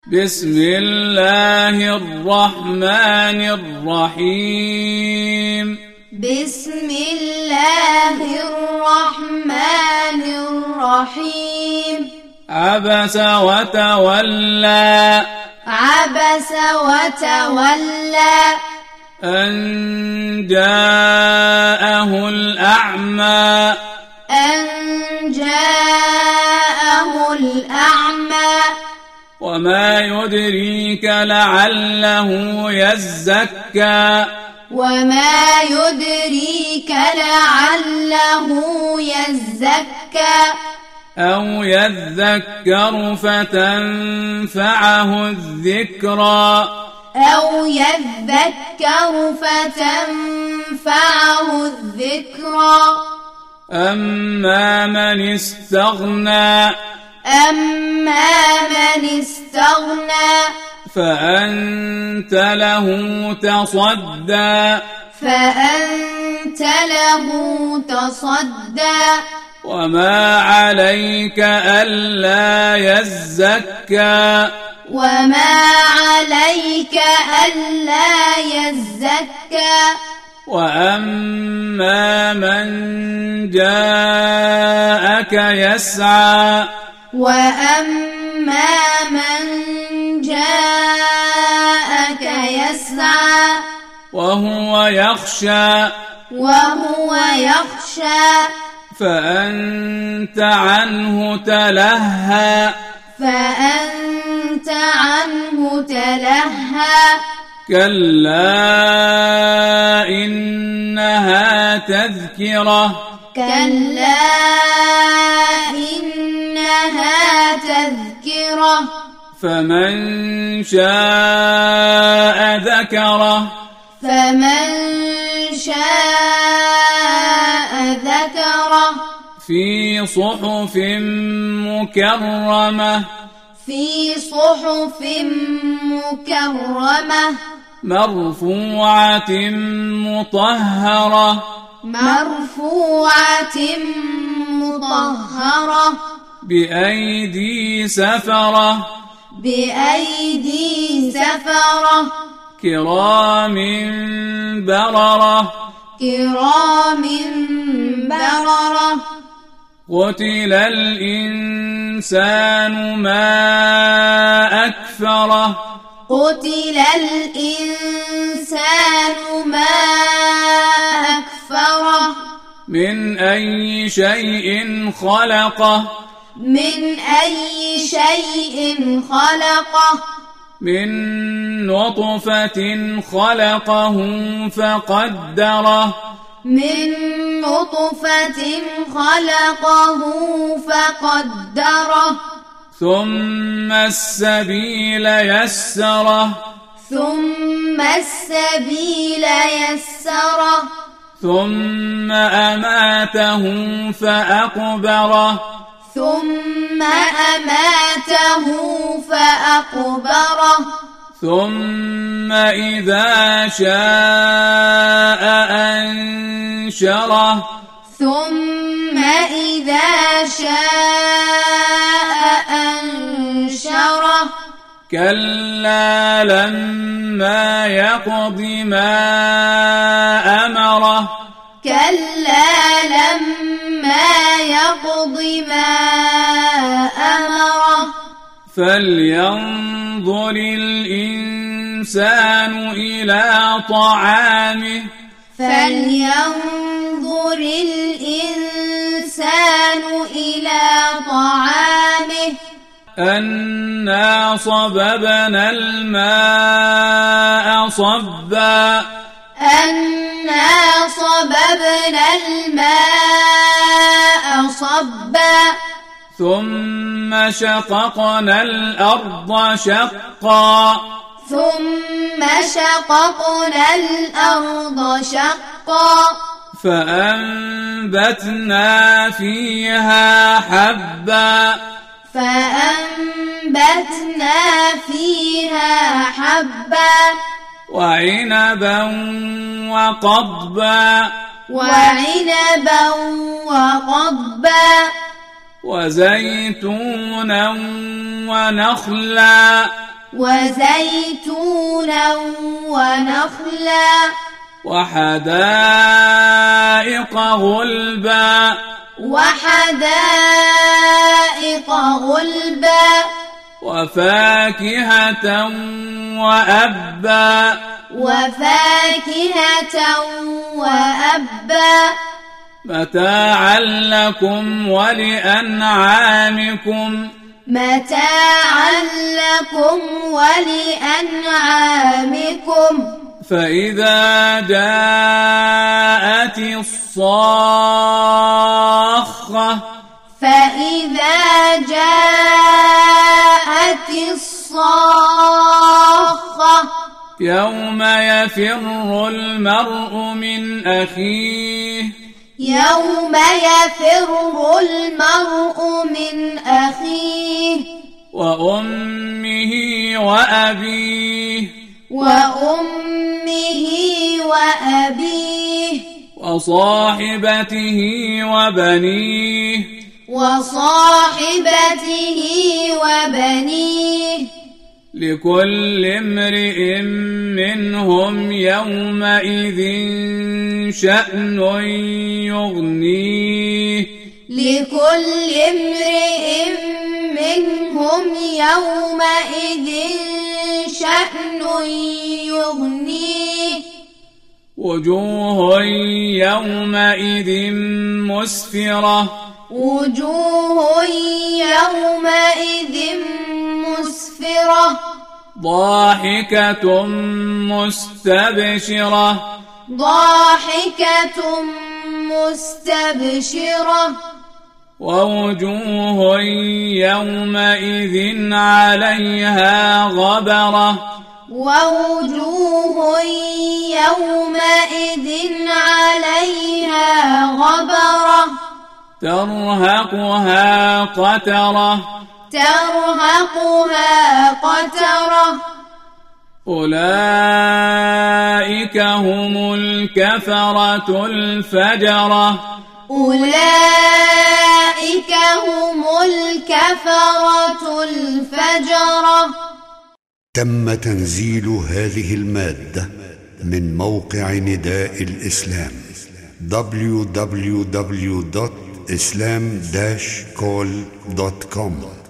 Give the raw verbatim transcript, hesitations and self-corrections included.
بسم الله الرحمن الرحيم بسم الله الرحمن الرحيم عبس وتولى عبس وتولى أن جاءه الأعمى أن جاءه الأعمى وما يدريك لعله يزكى وما يدريك لعله يزكى أو يذكر فتنفعه الذكرى أو يذكر فتنفعه الذكرى أما من استغنى أما من استغنى فأنت له تصدى فأنت له تصدى وما عليك ألا يزكى وما عليك ألا يزكى وأما من جاءك يسعى وأما من جاءك يسعى وهو يخشى وهو يخشى فأنت عنه تلهى فأنت عنه تلهى كلا إنها تذكرة كلا إنها تذكرة فمن شاء ذكره فمن شاء ذكره في صحف مكرمة في صحف مكرمة مرفوعة مطهرة مرفوعة مطهرة بأيدي سفرة بأيدي سفرة كرام بررة كرام بررة قتل الإنسان ما أكفره قتل الإنسان ما أكفره من أي شيء خلقه من أي شيء خلقه من نطفة خلقه فقدره من نطفة خلقه فقدره ثم السبيل يسره ثم السبيل يسره ثم أماته فأقبره ثم أماته فأقبره ثم إذا شاء أنشره ثم إذا شاء أنشره كلا لما يقض ما أمره كلا لما يقض ما أمره فلينظر الإنسان إلى طعامه فلينظر الإنسان إلى طعامه أنا صببنا الماء صبا أنا صببنا الماء صبا ثم شققنا الأرض شقا ثم شققنا الأرض شقا فأنبتنا فيها حبا فأنبتنا فيها حبا وعنبا وقضبا وعنبا وقضبا وزيتونا ونخلا وزيتونا ونخلا وحدائق غلبا وحدائق غلبا وفاكهة وأبا وفاكهة وأبا متاعا لكم ولأنعامكم متاعا لكم ولأنعامكم فإذا جاءت الصاخة فإذا جاءت الصاخة يوم يفر المرء من أخيه يوم يفر المرء من أخيه وأمه وأبيه وأمه وأبيه وصاحبته وبنيه وصاحبته وبنيه لكل امرئ منهم يومئذ شأن يغنيه لكل امرئ منهم يومئذ شأن يغنيه وجوه يومئذ مسفرة وجوه يومئذ مسفرة ضاحكة مستبشرة ضاحكة مستبشرة ووجوه يومئذ عليها غبرة ووجوه يومئذ عليها غبرة ترهقها قترة ترهقها قترة أولئك هم الكفرة الفجرة أولئك هم الكفرة الفجرة. تم تنزيل هذه المادة من موقع نداء الإسلام دبليو دبليو دبليو دوت إسلام داش كول دوت كوم.